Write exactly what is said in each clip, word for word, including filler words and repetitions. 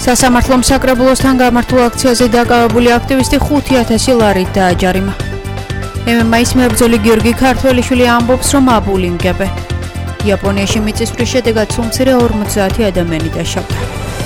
სასამართლომ საკრებულოსთან გამართულ აქციაზე დაკავებული აქტივისტი ხუთი ათასი ლარით დააჯარიმა. ემ-ის მებრძოლი გიორგი ქართველიშვილი ამბობს, რომ აბულინგებენ. იაპონიაში მიწისძვრის შედეგად სულ ორმოცდაათი ადამიანი დაშავდა.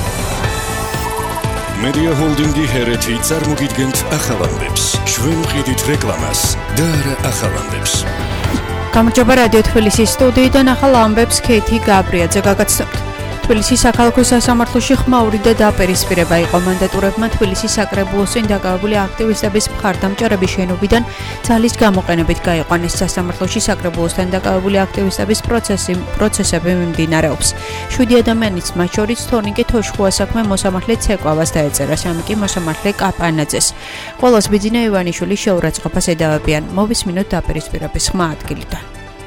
Media Holdingi ჰერეთი წარმოგიდგენთ ახალამდებს. ჩვენ ვყიდით რეკლამას და არა ახალამდებს. გამარჯობა რადიო თბილისის სტუდიიდან ახალ ამბებს ქეითი გაბრიაძე გაგაცნობთ. თბილისის საქალაქო სასამართლოში ხმაური და დაპირისპირება იყო მანდატურებმა თბილისის საკრებულოს წინ დაკავებული აქტივისტების მხარდამჭერების შენობიდან ძალის გამოყენებით გაიყვანეს. სასამართლოში საკრებულოსთან დაკავებული აქტივისტების პროცესი პროცესები მიმდინარეობს. შვიდი ადამიანის მათ შორის თორნიკე თოშხუასაქმე მოსამართლე ცეკვავას დაეწერა, სამი კი მოსამართლე კაპანაძეს. ყოველს ბიძინა ივანიშვილი შეურაცხყოფას ედავებიან. მოვისმინოთ დაპირისპირების ხმა ადგილიდან.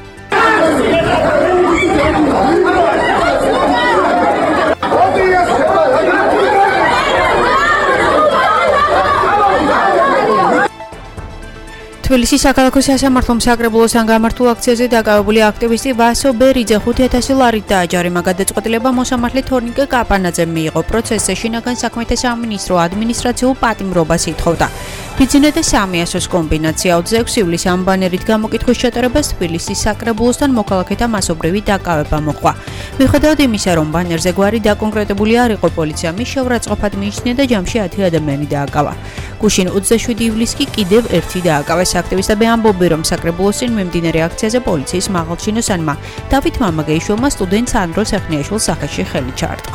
თბილისის საქალაქო სასამართლომ საკრებულოსთან გამართულ აქციაზე დაკავებული აქტივისტი ვასო ბერიძე ხუთი ათასი ლარით დააჯარიმა. გადაწყვეტილება მოსამართლე თორნიკე კაპანაძემ მიიღო. პროცესზე შინაგან საქმეთა სამინისტრო ადმინისტრაციულ პატიმრობას ითხოვდა. ბიძინა და სამიასოს კომბინაცია ოცდაექვსი ივლისს ამ ბანერით გამოკითხვის ჩატარებას თბილისის საკრებულოსთან მოქალაქეთა მასობრივი დაკავება მოჰყვა. მიუხედავად იმისა, რომ ბანერზე გვარი დაკონკრეტებული არ იყო, პოლიცია მის შეურაცხყოფად მიიჩნია და ჯამში ათი ადამიანი დააკავა. გუშინ ოცდაშვიდი ივლისს კი კიდევ ერთი დააკავეს. აქტივისტები ამბობენ, რომ საკრებულოს წინ მიმდინარე აქციაზე პოლიციის მაღალჩინოსანმა დავით მამაგეიშვილმა სტუდენტ სანდრო სეხნიაშვილს სახეში ხელი ჩაარტყა.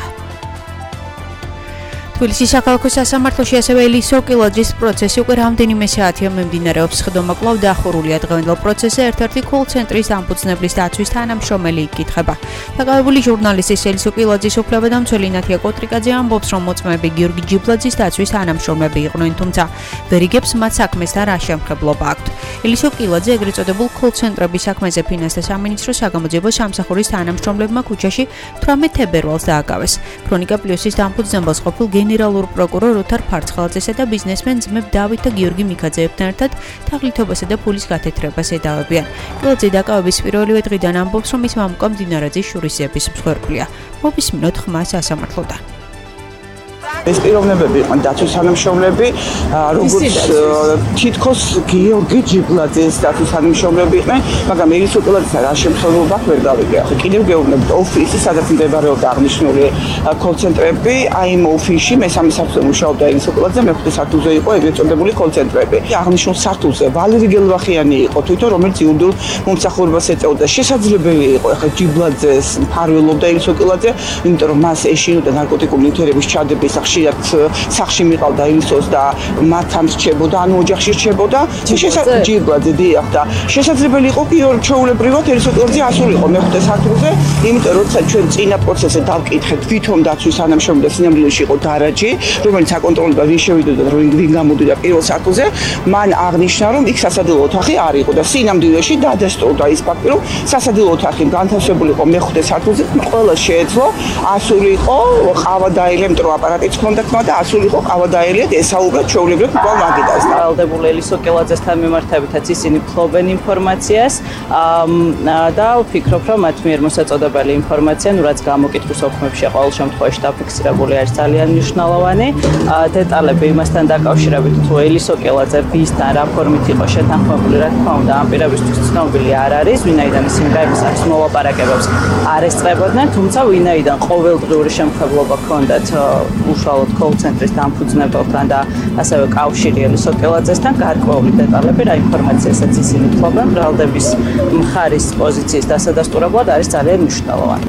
თბილისის საქალაქო სასამართლოში ასევე ელისო კილაძის პროცესი უკვე რამდენიმე საათია მიმდინარეობს. ხდომა კვლავ დახურულია. დღევანდელ პროცესზე ერთ-ერთი კოლ-ცენტრის დამფუძნებლის დაცვის თანამშრომელი იკითხება. დაკავებული ჟურნალისტის ელისო კილაძის უფლებადამცველი ნათია კოტრიკაძე ამბობს, რომ მოწმეები გიორგი ჯიბლაძის დაცვის თანამშრომლები იყვნენ, თუმცა ვერ იგებს მათ საქმესთან რა შემხებლობა აქვთ. ელისო კილაძე ეგრეთ წოდებულ კოლ-ცენტრების საქმეზე ფინანსთა სამინისტროს საგამოძიებო სამსახურის თანამშრომლებმა ქუჩაში თვრამეტ თებერვალს დააკავეს. ქრონიკა პლუსის დამფუძნებელს ყოფილ გენერალურ პროკურორ ოთარ ფარცხალაძესა და ბიზნესმენ ძმებ დავით და გიორგი მიქაძეებთან ერთად თაღლითობასა და ფულის გათეთრებას ედავებიან. კილაძე დაკავების პირველივე დღიდან ამბობს, რომ ის მამუკა მდინარაძის შურისძიების მსხვერპლია. მოვისმინოთ ხმა სასამართლოდან. ეს პიროვნებები იყვნენ დაცვის თანამშრომლები, როგორც თითქოს გიორგი ჯიბლაძის დაცვის თანამშრომლები იყვნენ, მაგრამ ელისო კილაძესთან რა შემთხვევებობა აქვს ვერ გავიგე. ახლა კიდევ გეუბნებით ოფისი, სადაც მდებარეობდა აღნიშნული კოლ-ცენტრები, აი იმ ოფისში მესამე სართულზე მუშაობდა ელისო კილაძე, მეხუთე სართულზე იყო ეგრეთ წოდებული კოლ-ცენტრები. აღნიშნულ სართულზე ვალერი გელვახიანი იყო თვითონ, რომელიც იუდულ მომსახურებას ეწეოდა. შესაძლებელი იყო ახლა ჯიბლაძეს მფარველობდა ელისო კილაძე, იმიტომ რომ მას ეშინოდა ნარკოტიკული ნივთიერების ჩადების სახში სახში მიყავდა ელისოს და მათთან რჩებოდა, ანუ ოჯახში რჩებოდა. შესაძლებელი დიახ და შესაძლებელი იყო კი ჩვეულებრივად ელისო კილაძე ასულიყო მეხუთე სართულზე, იმიტომ რომ როცა ჩვენ წინა პროცესზე დავკითხეთ, თვითონ დაცვის თანამშრომლებს სინამდვილეში იყო დარაჯი, რომელიც აკონტროლდება ვინ შევიდოდა და ვინ გამოდიდა პირველ სართულზე, მან აღნიშნა, რომ იქ სასადილო ოთახი არ იყო და სინამდვილეში დადასტურდა ის ფაქტი, რომ სასადილო ოთახი განთავსებული იყო მეხუთე სართულზე, ყველა შეეძლო ასულიყო ყავადაელი, იმიტომ რომ აპარატიც ჰქონდა თქმა და ასულიყო ყავადაელიად ესაუბრა ჩვეულებრივ კვლავ მაგიდას. დაალდებულ ელისო კილაძესთან მიმართებითაც ისინი ფლობენ ინფორმაციას და ვფიქრობ, რომ მათ მიერ მოსაწოდებელი ინფორმაცია, ნუ რაც გამოკითხვის ოქმებში ყოველ შემთხვევაში დაფიქსირებული არის ძალიან მნიშვნელოვანი. დეტალები იმასთან დაკავშირებით, თუ ელისო კილაძე ვისთან რა ფორმით იყო შეთანხმებული, რა თქმა უნდა, ამ პირებისთვის ცნობილი არ არის, ვინაიდან ისინი გაიხსნეს მოლაპარაკებებს არ ესწრებოდნენ, თუმცა ვინაიდან ყოველდღიური შემხებლობა ჰქონდათ უშუალოდ კოლ-ცენტრის დამფუძნებელთან და ასევე კავშირი ელისო კილაძესთან, გარკვეული დეტალები რა ინფორმაციასაც ისინი ფლობენ, ბრალდების მხარის პოზიციის დასადასტურებლად არის ძალიან მნიშვნელოვანი.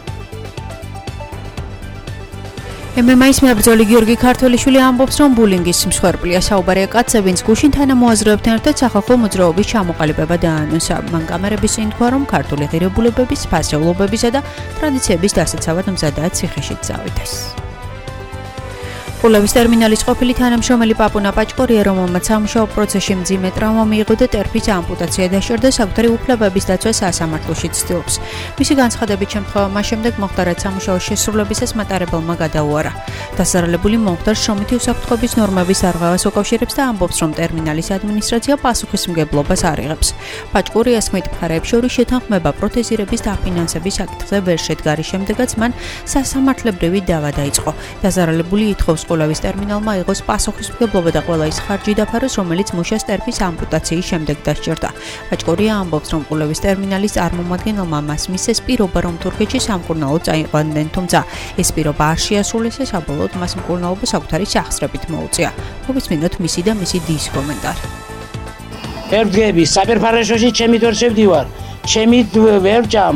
ემ-ის მებრძოლი გიორგი ქართველიშვილი ამბობს, რომ ბულინგის მსხვერპლია. საუბარია კაცზე, ვინც გუშინ თანამოაზრეებთან ერთად სახალხო მოძრაობის ჩამოყალიბება დაანონსა. მან კამერების წინ თქვა, რომ ქართული ღირებულებების, ფასეულობებისა და ტრადიციების დასაცავად მზადაა ციხეშიც წავიდეს. ყულევის ტერმინალის ყოფილი თანამშრომელი პაპუნა პაჭკორია, რომელმაც სამუშაო პროცესში მძიმე ტრავმა მიიღო და ტერფის ამპუტაცია დაშორდა, საკუთარი უფლებების დაცვას სასამართლოში ცდილობს. მისი განცხადებით, შემთხვევა მას შემდეგ მოხდა, რაც სამუშაოს შესრულებისას მატარებელმა გადაუარა. დასარალებული მომხდარ შრომითი უსაფრთხოების ნორმების დარღვევას უკავშირებს და ამბობს, რომ ტერმინალის ადმინისტრაცია პასუხისმგებლობას არ იღებს. პაჭკორიას თქმით, მხარეებს შორის შეთანხმება პროთეზირების დაფინანსების საკითხზე ვერ შედგა, რის შემდეგაც მან სასამართლებრივი დავა დაიწყო. დასარალებული ითხოვს ყულევის ტერმინალმა იღოს პასუხისმგებლობა და ყველა ის ხარჯი დაფაროს, რომელიც მუშას ტერფის ამპუტაციის შემდეგ დასჭირდა. პაჭკორია ამბობს, რომ ყულევის ტერმინალის წარმომადგენელმა მას მისცეს პირობა, რომ თურქეთში სამკურნალოდ წაიყვანდნენ, თუმცა ეს პირობა არ შეასრულეს და საბოლოოდ მას მკურნალობა საკუთარი სახსრებით მოუწია. მოვისმინოთ მისი და მისი დის კომენტარი. ერდგები საფერფარეშოში ჩემით ვერ შევდივარ, ჩემით ვერ ჭამ,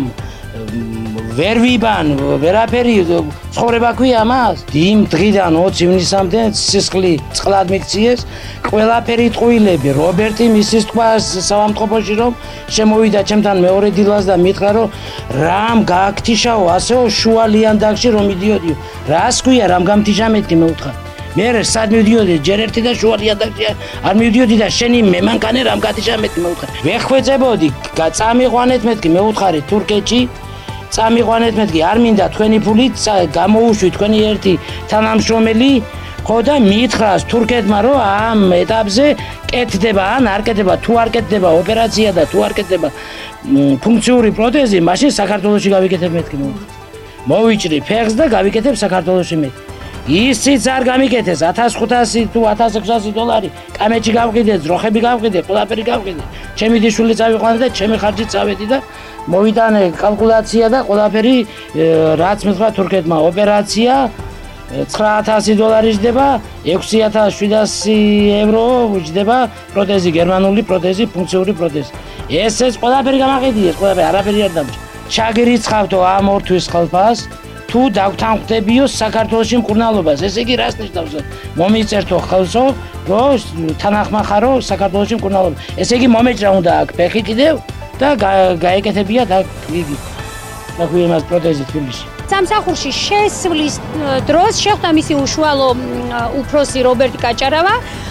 ვერ ვიბან, ვერაფერი ცხოვრება ქვია მას. იმ დღიდან ოცი ივნისამდე სისხლი წყლად მიქციეს, ყველაფერი ტყუილები. რობერტი მისის თქვა საავადმყოფოში, რომ შემოვიდა ჩემთან მეორე დილას და მითხრა, რომ რამ გააქთიშაო ასეო შუა ლიანდაგში რომ მიდიოდიო. რას ქვია, რამ გამთიშა მეთქი მე ვთხარ. მე სად მივდიოდი, ჯერ ერთი და შუა ლიანდაგში არ მივდიოდი და შენი მემანქანე რამ გათიშა მეთქი მე ვთხარ. ვეხვეწებოდი, წამიყვანეთ მეთქი მე ვთხარი თურქეთში. წამიყვანეთ მეთქი, არ მინდა თქვენი ფულით გამოუშვი თქვენი ერთი თანამშრომელი, ხო და მითხრას თურქეთმა, რომ ამ ეტაპზე კეთდება ან არ კეთდება, თუ არ კეთდება ოპერაცია და თუ არ კეთდება ფუნქციური პროთეზი, მაშინ საქართველოში გავიკეთებ მეთქი. მოვიჭრი ფეხს და გავიკეთებ საქართველოში მეთქი. ისიც არ გამიკეთეს, ათას ხუთასი თუ ათას ექვსასი დოლარი კამეჩი გავყიდე, ძროხები გავყიდე, ყველაფერი გავყიდე. ჩემი დიშვილი წავიყვანე და ჩემი ხარჯით წავედი და მოვიტანე კალკულაცია და ყველაფერი რაც მითხრა თურქეთმა ოპერაცია ცხრა ათასი დოლარი ჯდება, ექვსი ათას შვიდასი ევრო ჯდება პროთეზი, გერმანული პროთეზი, ფუნქციური პროთეზი. ესეც ყველაფერი გამაყიდი, ეს ყველაფერი არაფერი არ დამჭა. ჩაგერიცხავთო ამ ორ თვის ხალხას თუ დავთანხმდებიო საქართველოში მკურნალობას, ესე იგი რას ნიშნავს? მომიწერთო ხელსო, რომ თანახმახარო საქართველოში მკურნალობა. ესე იგი მომეჭრა უნდა აქ ფეხი კიდევ და გაეკეთებია და იგი ნაგვიემას პროთეზი თბილისში. სამსახურში შესვლის დროს შეხვდა მისი უშუალო უფროსი რობერტი კაჭარავა.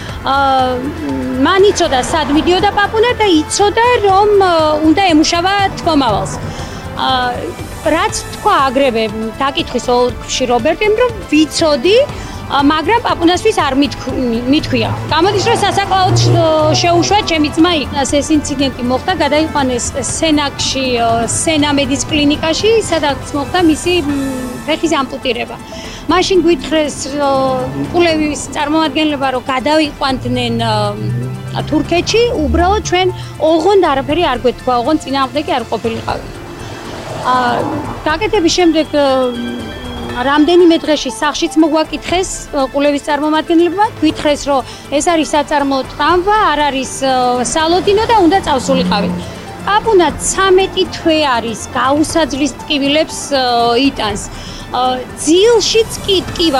მან იცოდა სად მიდიოდა პაპუნა და იცოდა რომ უნდა ემუშავა თვომავალს. რაც თქვა აგრევე დაკითხვის ოლქში რობერტიმ, რომ ვიცოდი, მაგრამ პაპუნასთვის არ მithქვია. გამოდის, რომ სასაკლაოდ შეუშვა ჩემი ძმა იქ. ეს ინციდენტი მოხდა, გადაიყვანეს სენაკში, სენამედის კლინიკაში, სადაც მოხდა მისი ფეხის ამპუტირება. მაშინ გვითხრეს ყულევის წარმომადგენლება, რომ გადავიყვანდნენ თურქეთში, უბრალოდ ჩვენ ოღონდ არაფერი არ გვეთქვა, ოღონდ წინააღმდეგი არ ყოფილიყავით. გაკეთების შემდეგ რამდენიმე დღეში სახლშიც მოგვაკითხეს ყულევის წარმომადგენლებმა, გვითხრეს, რომ ეს არის საწარმოო ტრამვა, არ არის სალოდინო და უნდა წავსულიყავით. პაპუნა ცამეტი თვე არის გაუსაძლის ტკივილებს იტანს. ძილშიც კი ტკივა.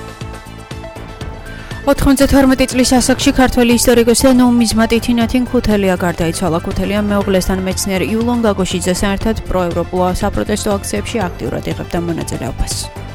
ოთხმოცდათორმეტი წლის ასაკში ქართველი ისტორიკოსი და ნუმიზმატი თინათინ ქუთელია გარდაიცვალა. ქუთელია მეუღლესთან მეცნიერ იულონ გაგოშიძესთან ერთად პროევროპულ საპროტესტო აქციებში აქტიურად იღებდა მონაწილეობას.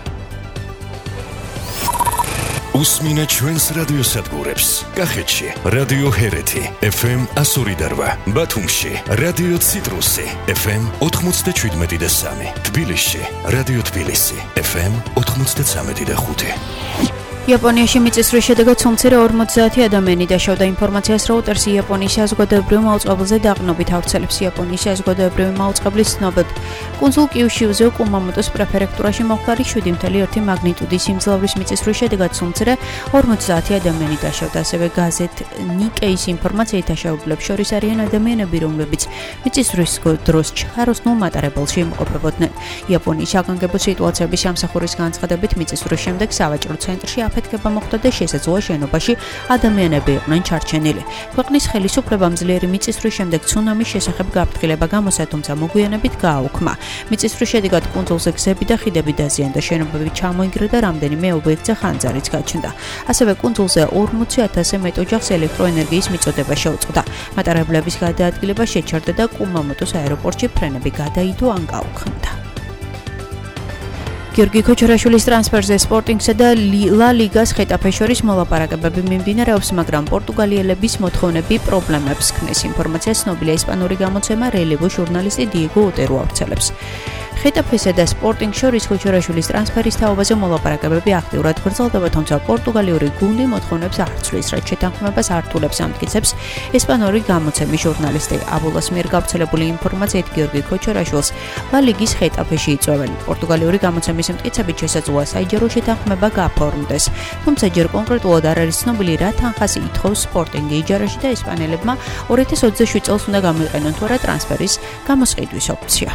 უსმინეთ ჩვენს რადიოსადგურებს. კახეთში რადიო ჰერეთი ეფ ემ εκατო ორი და რვა, ბათუმში რადიო ციტრუსი ეფ ემ ოთხმოცდაშვიდმეტი და სამი, თბილისში რადიო თბილისი ეფ ემ ოთხმოცდაცამეტი და ხუთი. იაპონიაში მიწისძვრის შედეგად სულ ორმოცდაათი ადამიანი დაშავდა. ინფორმაციას Reuters იაპონიის საზოგადოებრივ მაუწყებელზე დაყრდნობით ავრცელებს. იაპონიის საზოგადოებრივი მაუწყებლის ცნობად, კუნძულ კიუშიუზე კუმამოტოს პრეფექტურაში მომხდარი შვიდი ფاصლე ერთი მაგნიტუდის სიმძლავრის მიწისძვრის შედეგად სულ ორმოცდაათი ადამიანი დაშავდა. ასევე გაზეთ ნიკეის ინფორმაციით დაშავებულებს შორის არიან ადამიანები, რომლებიც მიწისძვრის დროს ჩხაროსნულ მატარებელში იმყოფებოდნენ. იაპონიის საგანგებო სიტუაციების სამსახურის განცხადებით, მიწისძვრის შემდეგ სავაჭრო ცენტრში აფეთქება მოხდა და შესაძლოა შენობაში ადამიანები იყვნენ ჩარჩენილი. ქვეყნის ხელისუფლებამ ძლიერი მიწისძვრის შემდეგ ცუნამის შესახებ გაფრთხილება გამოსცა, თუმცა მოგვიანებით გააუქმა. მიწისძვრის შედეგად კუნძულზე გზები და ხიდები დაზიანდა, შენობები ჩამოინგრა და რამდენიმე ობიექტზე ხანძარიც გაჩნდა. ასევე კუნძულზე ორმოცი ათასზე მეტ ოჯახს ელექტროენერგიის მიწოდება შეუწყდა. მატარებლების გადაადგილება შეჩერდა და კუმამოტოს აეროპორტში ფრენები გადაიდო ან გაუქმდა. გიორგი ქოჩორაშვილის ტრანსფერზე სპორტინგსა და ლა ლიგას ხეტაფეს შორის მოლაპარაკებები მიმდინარეობს, მაგრამ პორტუგალიელების მოთხოვნები პრობლემებს ქმნის. ინფორმაციას ცნობილია ესპანური გამოცემა რელევო ჟურნალისტი დიეგო ოტერო ავრცელებს. ხეტაფესა და სპორტინგს შორის ქოჩორაშვილის ტრანსფერის თაობაზე მოლაპარაკებები აქტიურად გრძელდება, თუმცა პორტუგალიური გუნდი მოთხოვნებს არ ცვლის, რაც შეთანხმებას ართულებს, ამტკიცებს ესპანური გამოცემის ჟურნალისტი. აბულას მიერ გავრცელებული ინფორმაციით გიორგი ქოჩორაშვილს ლა ლიგის ხეტაფეში იწვევენ. პორტუგალიური გამოცემის მტკიცებით შესაძლოა საიჯარო შეთანხმება გაფორმდეს, თუმცა ჯერ კონკრეტულად არ არის ცნობილი რა თანხას ითხოვს სპორტინგი იჯარაში და ესპანელებმა ორი ათას ოცდაშვიდ წელს უნდა გამოიყენონ თუ არა ტრანსფერის გამოსყიდვის ოფცია.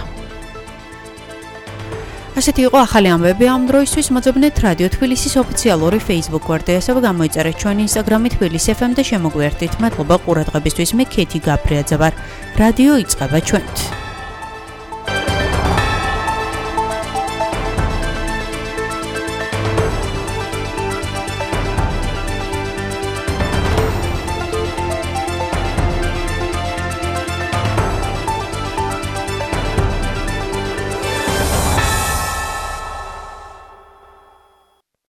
ასეთი იყო ახალი ამბები ამ დროისთვის. მოძებნეთ რადიო თბილისის ოფიციალური Facebook გვერდი, ასევე გამოიწერეთ ჩვენი Instagram-ი თბილისი ეფ ემ და შემოგვიერთდით. მადლობა ყურადღებისთვის. მე ქეთი გაბრიაძე ვარ. რადიო იწყება ჩვენთ.